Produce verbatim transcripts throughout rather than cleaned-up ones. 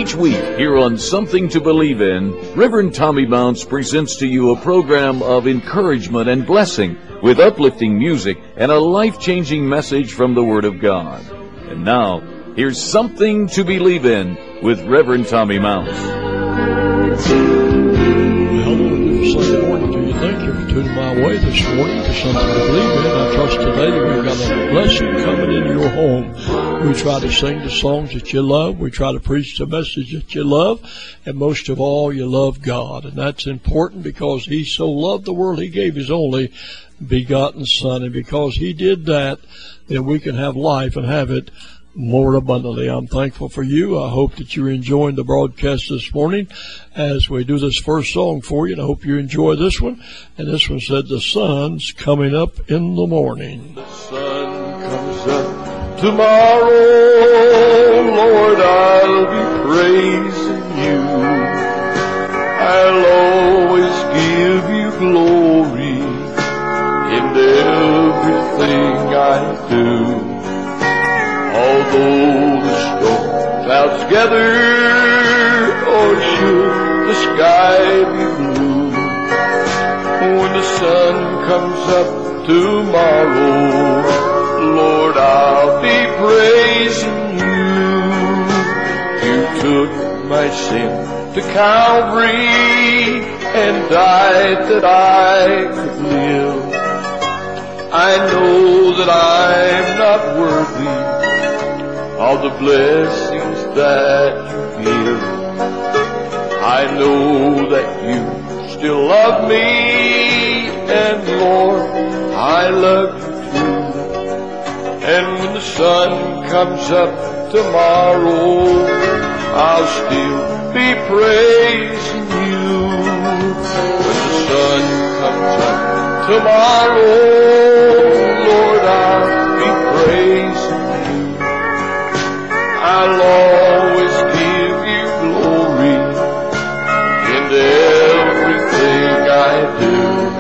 Each week here on Something to Believe In, Reverend Tommy Mounts presents to you a program of encouragement and blessing with uplifting music and a life-changing message from the Word of God. And now, here's Something to Believe In with Reverend Tommy Mounts. Sunday morning to you. Thank you for tuning my way this morning to Something to Believe In. I trust today that we've got a blessing coming into your home. We try to sing the songs that you love. We try to preach the message that you love. And most of all, you love God. And that's important because He so loved the world, He gave His only begotten Son. And because He did that, then we can have life and have it more abundantly. I'm thankful for you. I hope that you're enjoying the broadcast this morning as we do this first song for you, and I hope you enjoy this one. And this one said, "The sun's coming up in the morning." The sun comes up tomorrow, Lord, I'll be praising you. I'll always give you glory in everything I do. Although the storm clouds gather, or should the sky be blue, when the sun comes up tomorrow, Lord, I'll be praising you. You took my sin to Calvary and died that I could live. I know that I'm not worthy all the blessings that you give. I know that you still love me, and Lord, I love you too. And when the sun comes up tomorrow, I'll still be praising you. When the sun comes up tomorrow, Lord, I'll be praising you. I'll always give you glory in everything I do.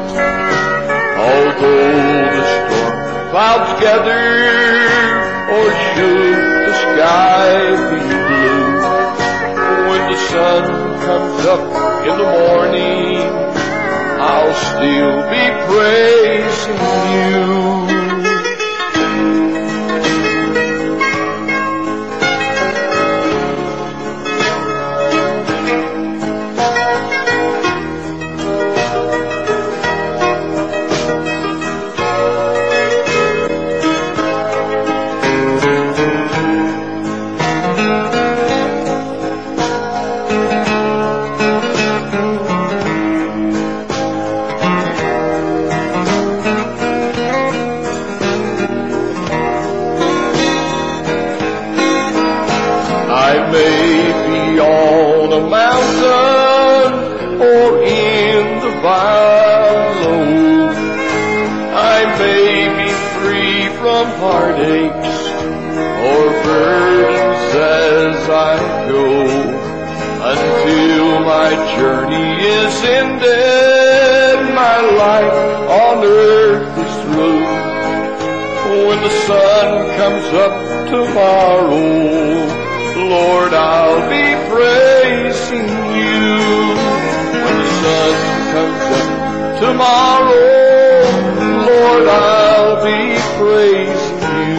Although the storm clouds gather, or should the sky be blue, when the sun comes up in the morning, I'll still be praising you. Heartaches or burdens as I go, until my journey is ended, my life on earth is through. When the sun comes up tomorrow, Lord, I'll be praising you. When the sun comes up tomorrow, Lord, I'll be praising you.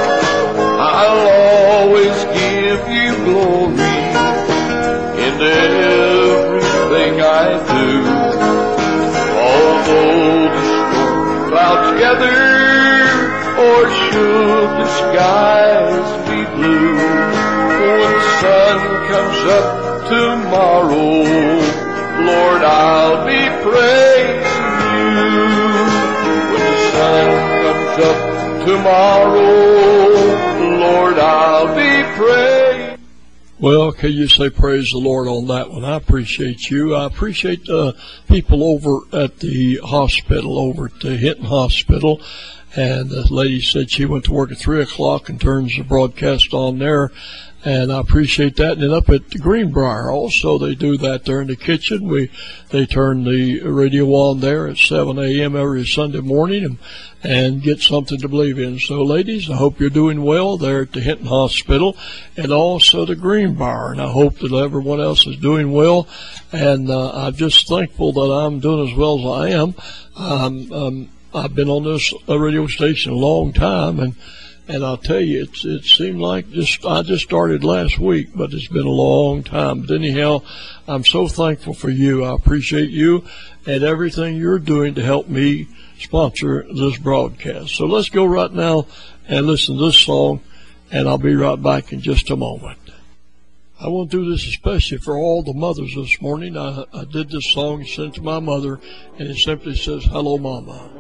I'll always give you glory in everything I do. Although the storm clouds gather, or should the skies be blue, when the sun comes up tomorrow, Lord, I'll be praising you. When the sun comes up tomorrow, Lord, I'll be praised. Well, can you say praise the Lord on that one? I appreciate you. I appreciate the people over at the hospital, over at the Hinton Hospital, And the lady said she went to work at three o'clock and turns the broadcast on there. And I appreciate that. And then up at the Greenbrier also, they do that there in the kitchen. We they turn the radio on there at seven a.m. every Sunday morning and, and get something to believe in. So, ladies, I hope you're doing well there at the Hinton Hospital and also the Greenbrier. And I hope that everyone else is doing well. And uh, I'm just thankful that I'm doing as well as I am. Um, um, I've been on this uh, radio station a long time, and And I'll tell you, it's, it seemed like just I just started last week, but it's been a long time. But anyhow, I'm so thankful for you. I appreciate you and everything you're doing to help me sponsor this broadcast. So let's go right now and listen to this song, and I'll be right back in just a moment. I want to do this especially for all the mothers this morning. I, I did this song, sent to my mother, and it simply says, "Hello, Mama."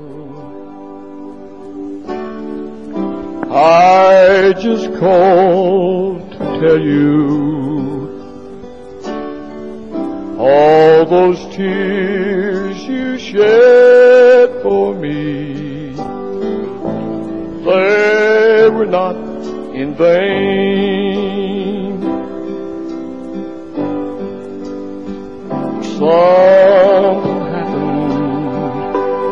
I just called to tell you all those tears you shed for me, they were not in vain. Something happened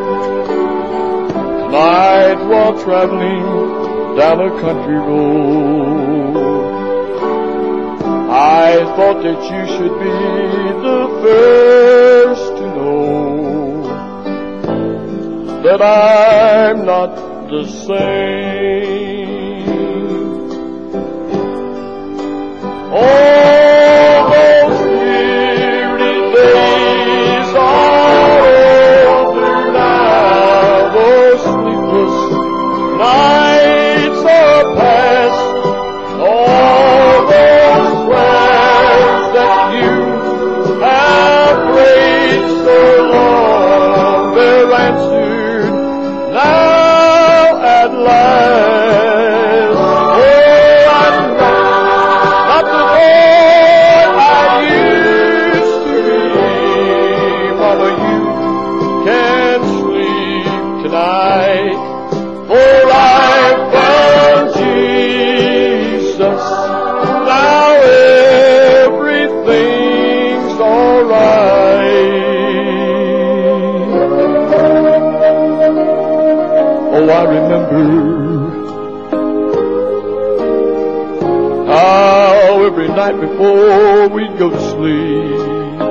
tonight while traveling down a country road. I thought that you should be the first to know that I'm not the same. All those weary days are over now, those sleepless nights are past, all those prayers that you have prayed so long, they're answered now at last. Oh, I'm not, not the boy I used to be. Mama, you can sleep tonight, for I found Jesus. Now everything's alright. Oh, I remember how every night before we'd go to sleep,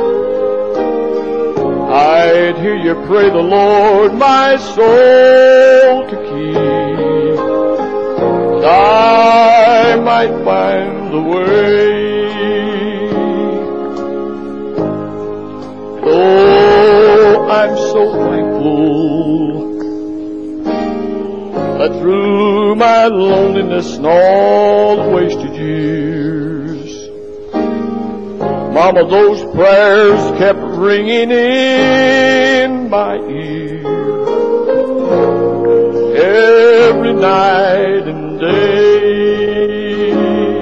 I'd hear you pray the Lord my soul to keep, that I might find the way. Oh, I'm so thankful that through my loneliness and all the wasted years, Mama, those prayers kept ringing in my ear every night and day.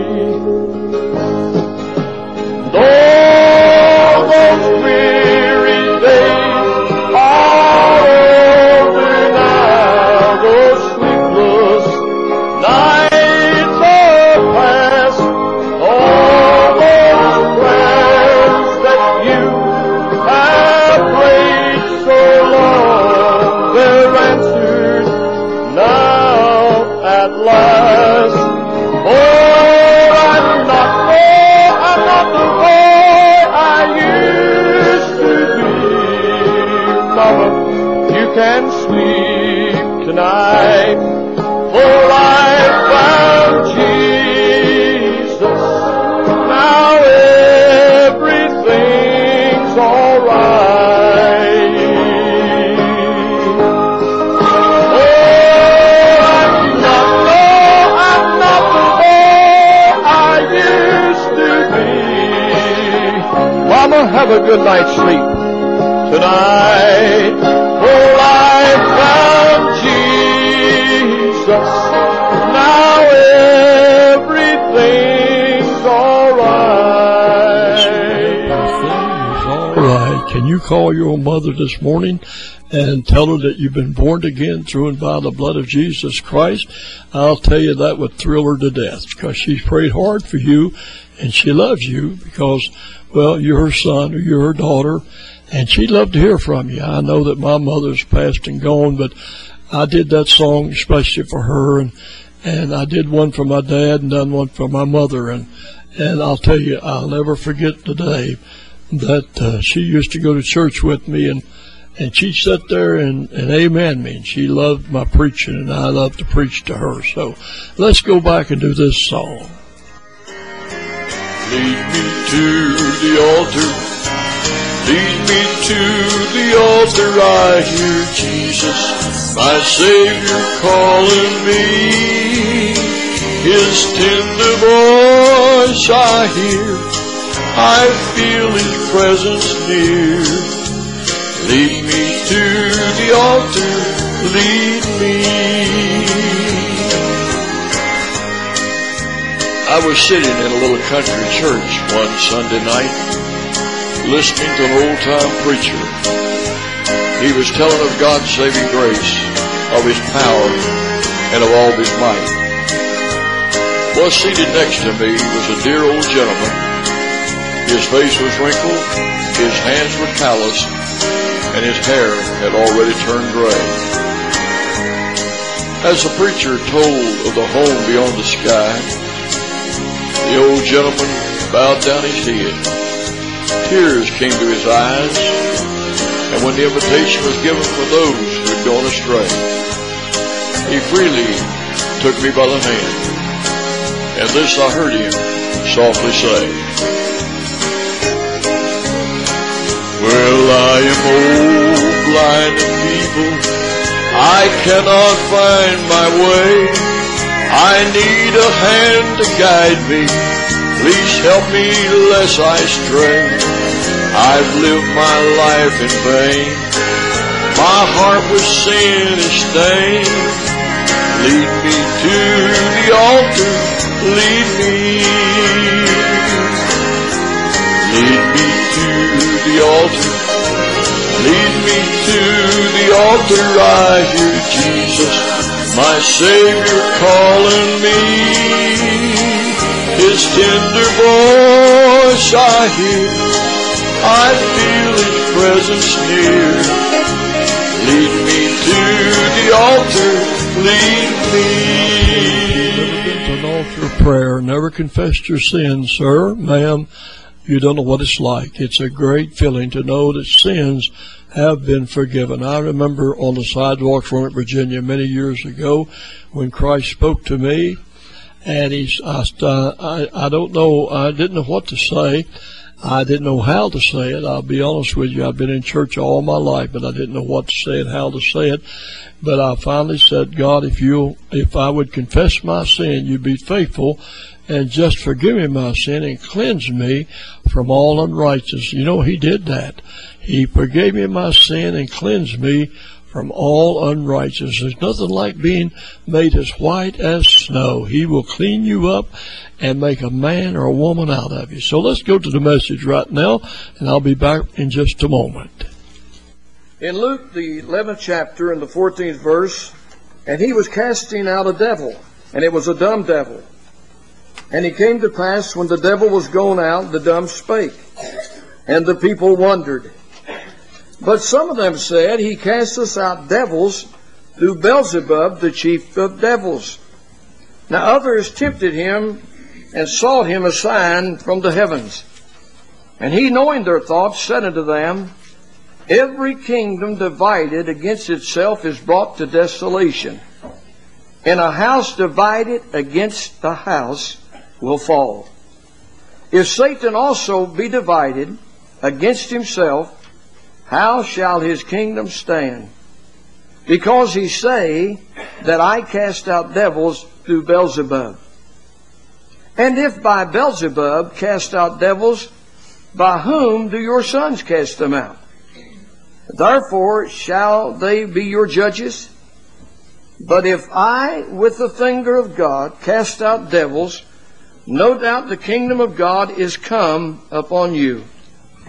And all those weary days are over now, those sleepless nights are past, all those prayers that you have prayed so long, they're answered now at last. Oh, I'm not, oh, I'm not the boy I used to be. Mama, you can sleep tonight, for I found Jesus. Now everything's alright. Oh, I'm not, no, I'm not the boy I used to be. Mama, have a good night's sleep tonight, for I found Jesus. Now everything's alright. Everything is all right. Can Can you call your mother this morning and tell her that you've been born again through and by the blood of Jesus Christ? I'll tell you that would thrill her to death, because she's prayed hard for you and she loves you because, well, you're her son or you're her daughter, and she'd love to hear from you. I know that my mother's passed and gone, but I did that song especially for her, and and I did one for my dad and done one for my mother, and and I'll tell you, I'll never forget the day that uh, she used to go to church with me, and and she'd sit there and, and amen me, and she loved my preaching, and I loved to preach to her. So let's go back and do this song. Lead me to the altar, lead me to the altar. I hear Jesus, my Savior, calling me. His tender voice I hear, I feel His presence near. Lead me to the altar, lead me. I was sitting in a little country church one Sunday night, listening to an old-time preacher. He was telling of God's saving grace, of His power, and of all His might. Well, seated next to me was a dear old gentleman. His face was wrinkled, his hands were calloused, and his hair had already turned gray. As the preacher told of the home beyond the sky, the old gentleman bowed down his head. Tears came to his eyes, and when the invitation was given for those who had gone astray, he freely took me by the hand, and this I heard him softly say, "Well, I am old, blind, and feeble. I cannot find my way. I need a hand to guide me. Please help me lest I stray. I've lived my life in vain. My heart with sin is stained. Lead me to the altar, lead me. Lead me to the altar, lead me to the altar. I hear Jesus, my Savior, calling me. His tender voice I hear, I feel His presence near. Lead me to the altar, lead me." Never been to an altar of prayer, never confessed your sins, sir, ma'am, you don't know what it's like. It's a great feeling to know that sins have been forgiven. I remember on the sidewalks of Roanoke, Virginia, many years ago, when Christ spoke to me, and He, I, I, I don't know, I didn't know what to say. I didn't know how to say it. I'll be honest with you. I've been in church all my life, but I didn't know what to say and how to say it. But I finally said, "God, if you, if I would confess my sin, you'd be faithful and just forgive me my sin and cleanse me from all unrighteousness." You know, He did that. He forgave me my sin and cleansed me from all unrighteousness. There's nothing like being made as white as snow. He will clean you up and make a man or a woman out of you. So let's go to the message right now, and I'll be back in just a moment. In Luke, the eleventh chapter and the fourteenth verse, "And he was casting out a devil, and it was a dumb devil. And it came to pass, when the devil was gone out, the dumb spake, and the people wondered. But some of them said, He casteth out devils through Beelzebub, the chief of devils. Now others tempted him, and sought him a sign from the heavens. And he, knowing their thoughts, said unto them, Every kingdom divided against itself is brought to desolation, and a house divided against the house will fall. If Satan also be divided against himself, how shall his kingdom stand? Because he say that I cast out devils through Beelzebub. And if by Beelzebub cast out devils, by whom do your sons cast them out? Therefore shall they be your judges. But if I with the finger of God cast out devils, no doubt the kingdom of God is come upon you.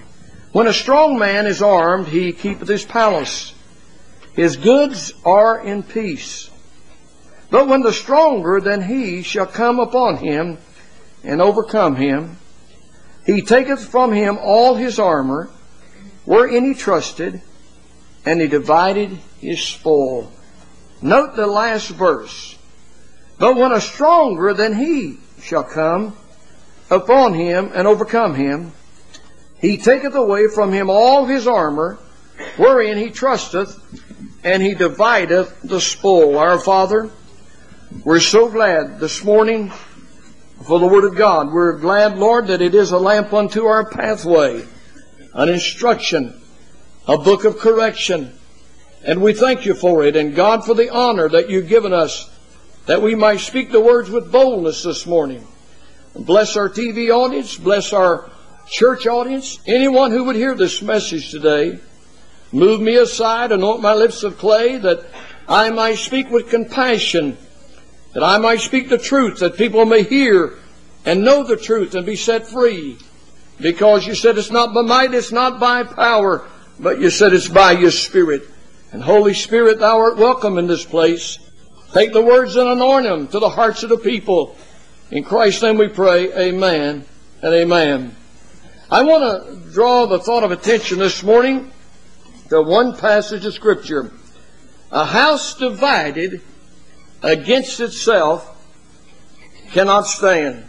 When a strong man is armed, he keepeth his palace. His goods are in peace. But when the stronger than he shall come upon him and overcome him, he taketh from him all his armor, wherein he trusted, and he divided his spoil. Note the last verse. But when a stronger than he shall come upon him and overcome him, he taketh away from him all his armor, wherein he trusteth, and he divideth the spoil. Our Father, we're so glad this morning for the Word of God. We're glad, Lord, that it is a lamp unto our pathway, an instruction, a book of correction. And we thank you for it. And God, for the honor that you've given us, that we might speak the words with boldness this morning. And bless our T V audience. Bless our church audience. Anyone who would hear this message today. Move me aside, anoint my lips of clay, that I might speak with compassion, that I might speak the truth, that people may hear and know the truth and be set free. Because you said it's not by might, it's not by power, but you said it's by your Spirit. And Holy Spirit, thou art welcome in this place. Take the words and anoint them to the hearts of the people. In Christ's name we pray, amen and amen. I want to draw the thought of attention this morning to one passage of Scripture. A house divided against itself cannot stand.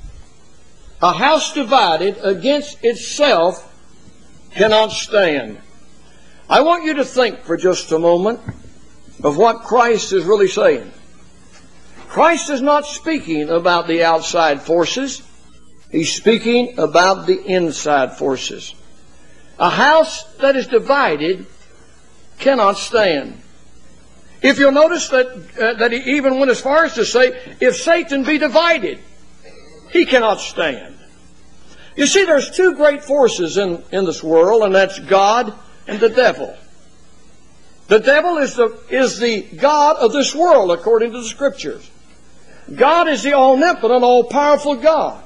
A house divided against itself cannot stand. I want you to think for just a moment of what Christ is really saying. Christ is not speaking about the outside forces. He's speaking about the inside forces. A house that is divided cannot stand. If you'll notice that uh, that he even went as far as to say, if Satan be divided, he cannot stand. You see, there's two great forces in, in this world, and that's God and the devil. The devil is the, is the God of this world, according to the Scriptures. God is the omnipotent, all-powerful God.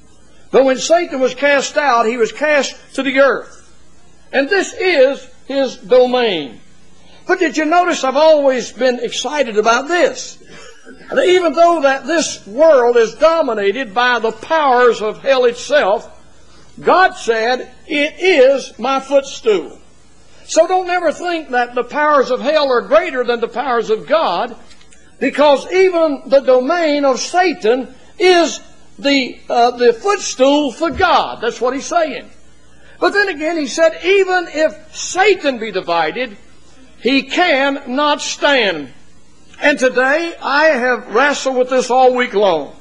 But when Satan was cast out, he was cast to the earth. And this is his domain. But did you notice I've always been excited about this? That even though that this world is dominated by the powers of hell itself, God said, it is my footstool. So don't ever think that the powers of hell are greater than the powers of God, because even the domain of Satan is the, uh, the footstool for God. That's what he's saying. But then again, he said, even if Satan be divided, he can not stand. And today, I have wrestled with this all week long.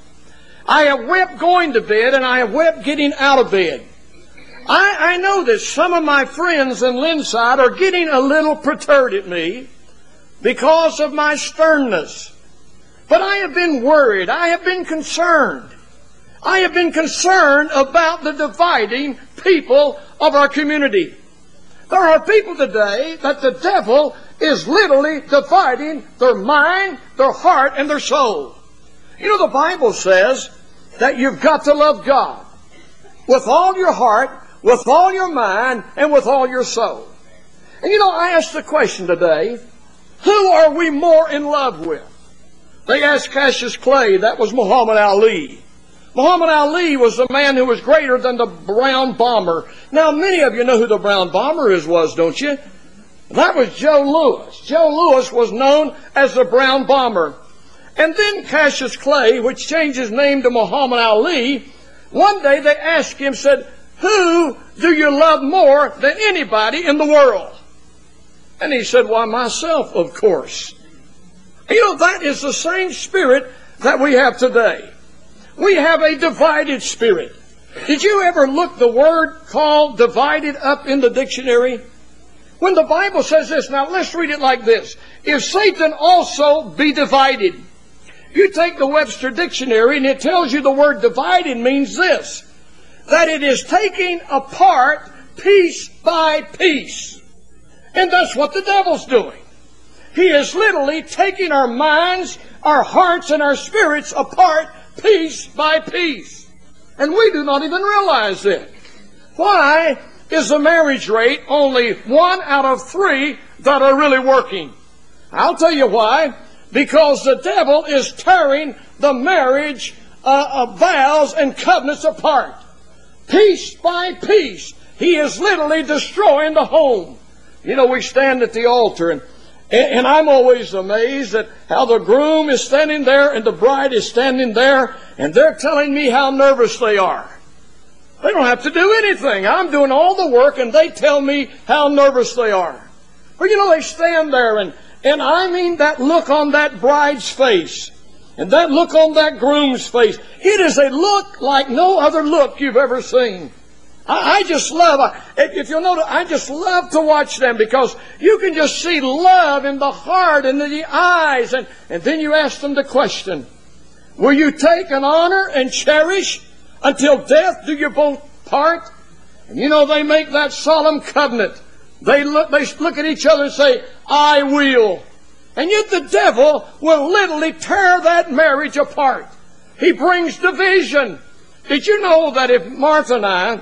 I have wept going to bed, and I have wept getting out of bed. I, I know that some of my friends in Linside are getting a little perturbed at me because of my sternness. But I have been worried. I have been concerned. I have been concerned about the dividing people of our community. There are people today that the devil is literally dividing their mind, their heart, and their soul. You know, the Bible says that you've got to love God with all your heart, with all your mind, and with all your soul. And you know, I asked the question today, who are we more in love with? They asked Cassius Clay, that was Muhammad Ali. Muhammad Ali was the man who was greater than the Brown Bomber. Now, many of you know who the Brown Bomber is, was, don't you? That was Joe Louis. Joe Louis was known as the Brown Bomber. And then Cassius Clay, which changed his name to Muhammad Ali, one day they asked him, said, who do you love more than anybody in the world? And he said, why, myself, of course. And you know, that is the same spirit that we have today. We have a divided spirit. Did you ever look the word called divided up in the dictionary? When the Bible says this, now let's read it like this. If Satan also be divided, you take the Webster Dictionary and it tells you the word divided means this, that it is taking apart piece by piece. And that's what the devil's doing. He is literally taking our minds, our hearts, and our spirits apart piece by piece. And we do not even realize it. Why is the marriage rate only one out of three that are really working? I'll tell you why. Because the devil is tearing the marriage uh, of vows and covenants apart. Piece by piece, he is literally destroying the home. You know, we stand at the altar, and, and I'm always amazed at how the groom is standing there and the bride is standing there, and they're telling me how nervous they are. They don't have to do anything. I'm doing all the work, and they tell me how nervous they are. But you know, they stand there, and, and I mean that look on that bride's face, and that look on that groom's face. It is a look like no other look you've ever seen. I, I just love, I, if you'll notice, I just love to watch them, because you can just see love in the heart and in the eyes, and, and then you ask them the question, will you take and honor and cherish until death do you both part? And you know, they make that solemn covenant. They look, they look at each other and say, I will. And yet the devil will literally tear that marriage apart. He brings division. Did you know that if Martha and I,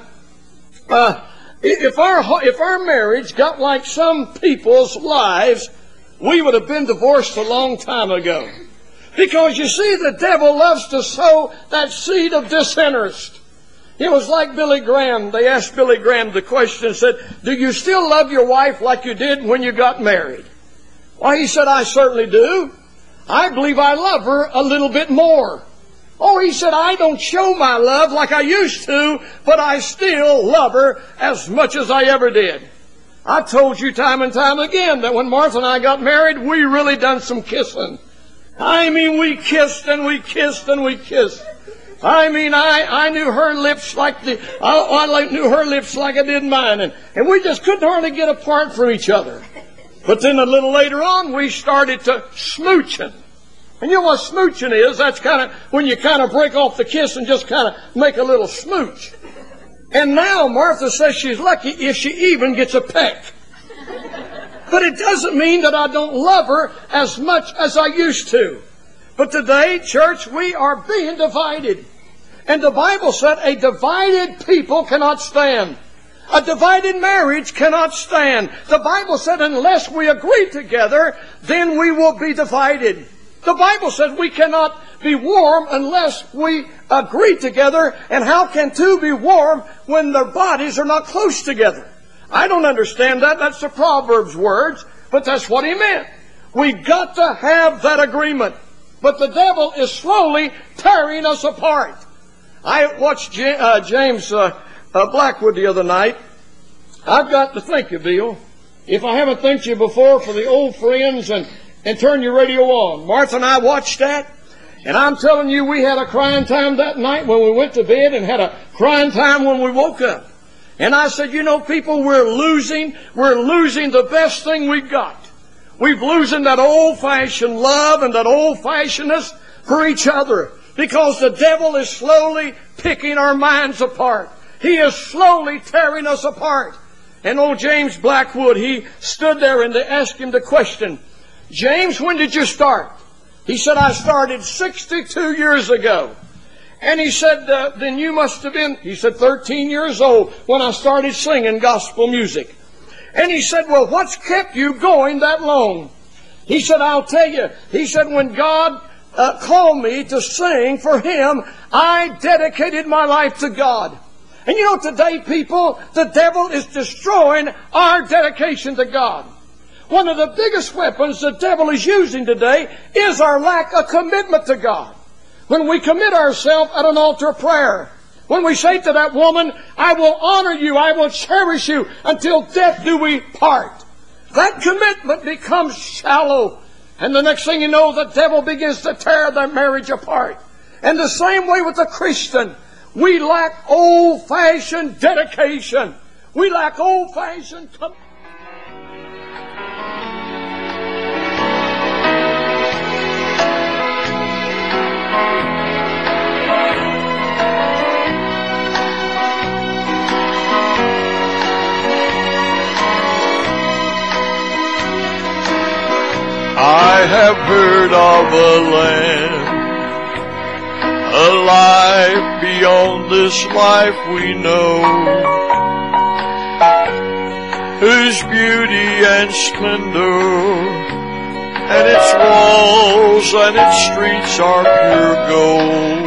uh, if our if our marriage got like some people's lives, we would have been divorced a long time ago. Because you see, the devil loves to sow that seed of disinterest. It was like Billy Graham. They asked Billy Graham the question and said, do you still love your wife like you did when you got married? Well, he said, I certainly do. I believe I love her a little bit more. Oh, he said, I don't show my love like I used to, but I still love her as much as I ever did. I told you time and time again that when Martha and I got married, we really done some kissing. I mean, we kissed and we kissed and we kissed. I mean, I, I knew her lips like the I, I knew her lips like I did mine, and, and we just couldn't hardly get apart from each other. But then a little later on, we started to smooching. And you know what smooching is? That's kind of when you kind of break off the kiss and just kind of make a little smooch. And now Martha says she's lucky if she even gets a peck. But it doesn't mean that I don't love her as much as I used to. But today, church, we are being divided. And the Bible said a divided people cannot stand. A divided marriage cannot stand. The Bible said unless we agree together, then we will be divided. The Bible said we cannot be warm unless we agree together. And how can two be warm when their bodies are not close together? I don't understand that. That's the Proverbs words, but that's what he meant. We've got to have that agreement. But the devil is slowly tearing us apart. I watched J- uh, James uh, uh, Blackwood the other night. I've got to thank you, Bill. If I haven't thanked you before for the old friends and, and turn your radio on. Martha and I watched that. And I'm telling you, we had a crying time that night when we went to bed and had a crying time when we woke up. And I said, you know, people, we're losing, we're losing the best thing we've got. We've losing that old-fashioned love and that old-fashionedness for each other. Because the devil is slowly picking our minds apart. He is slowly tearing us apart. And old James Blackwood, he stood there and they asked him the question, James, when did you start? He said, I started sixty-two years ago. And he said, uh, then you must have been, he said, thirteen years old when I started singing gospel music. And he said, well, what's kept you going that long? He said, I'll tell you. He said, when God uh, called me to sing for Him, I dedicated my life to God. And you know, today, people, the devil is destroying our dedication to God. One of the biggest weapons the devil is using today is our lack of commitment to God. When we commit ourselves at an altar of prayer, when we say to that woman, I will honor you, I will cherish you until death do we part. That commitment becomes shallow. And the next thing you know, the devil begins to tear that marriage apart. And the same way with the Christian. We lack old-fashioned dedication. We lack old-fashioned commitment. I have heard of a land, a life beyond this life we know. whose beauty and splendor and its walls and its streets are pure gold.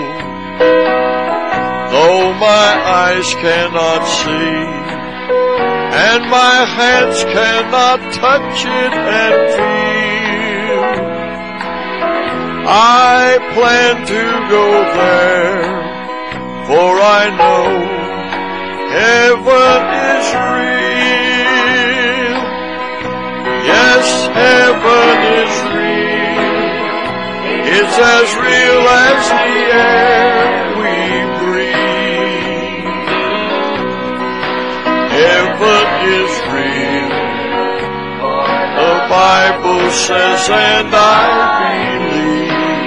Though my eyes cannot see, and my hands cannot touch it and feel, I plan to go there, for I know heaven is real. Yes, heaven is real. It's as real as the air we breathe. Heaven is real. The Bible says, and I believe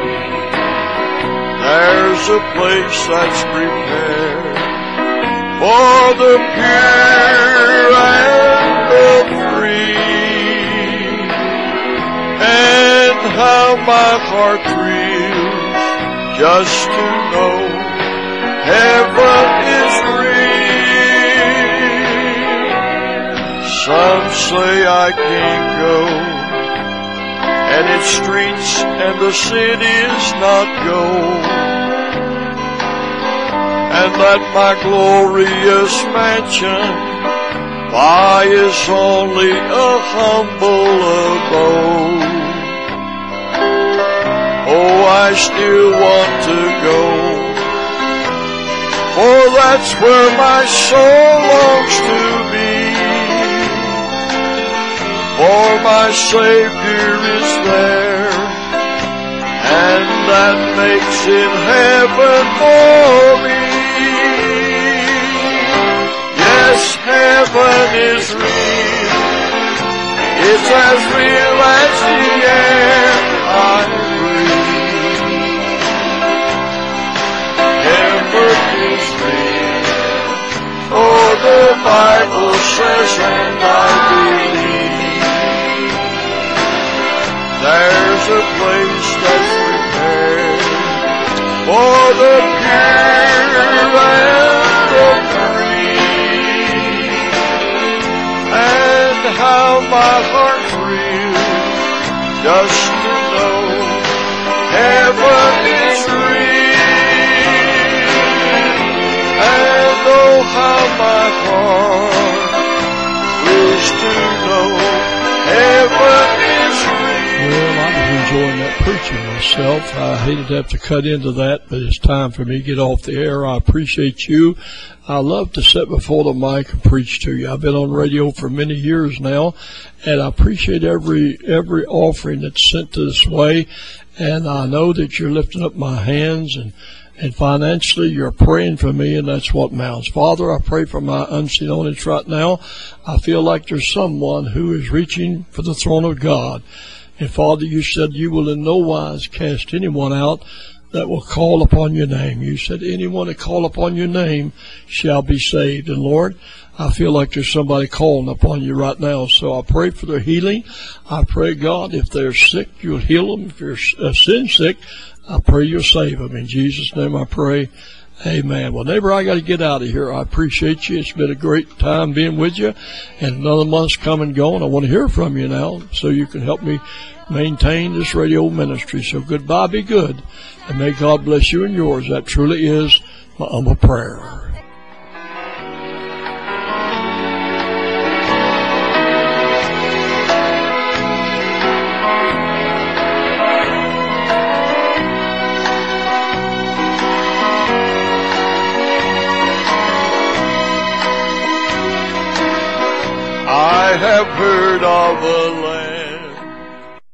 there's a place that's prepared for the pure and the free. And how my heart thrills just to know heaven is real. Some say I can't go, and its streets and the city's not gold, and that my glorious mansion why is only a humble abode. Oh, I still want to go, for that's where my soul longs to be. For my Savior is there, and that makes it heaven for me. Yes, heaven is real. It's as real as the air I breathe. Heaven is real. Oh, the Bible says, and I believe there's a place that's prepared for the pure and the free. And how my heart thrills just to know heaven is real. And oh, how my heart thrills to know heaven is real. Well, I was enjoying that preaching myself. I hated to have to cut into that, but it's time for me to get off the air. I appreciate you. I love to sit before the mic and preach to you. I've been on radio for many years now, and I appreciate every every offering that's sent this way. And I know that you're lifting up my hands, and and financially you're praying for me, and that's what matters. Father, I pray for my unseen audience right now. I feel like there's someone who is reaching for the throne of God. And Father, you said you will in no wise cast anyone out that will call upon your name. You said anyone that call upon your name shall be saved. And Lord, I feel like there's somebody calling upon you right now. So I pray for their healing. I pray, God, if they're sick, you'll heal them. If they're uh, sin sick, I pray you'll save them. In Jesus' name I pray. Amen. Well, neighbor, I got to get out of here. I appreciate you. It's been a great time being with you. And another month's come and gone. I want to hear from you now so you can help me maintain this radio ministry. So goodbye, be good. And may God bless you and yours. That truly is my humble prayer. I have heard of a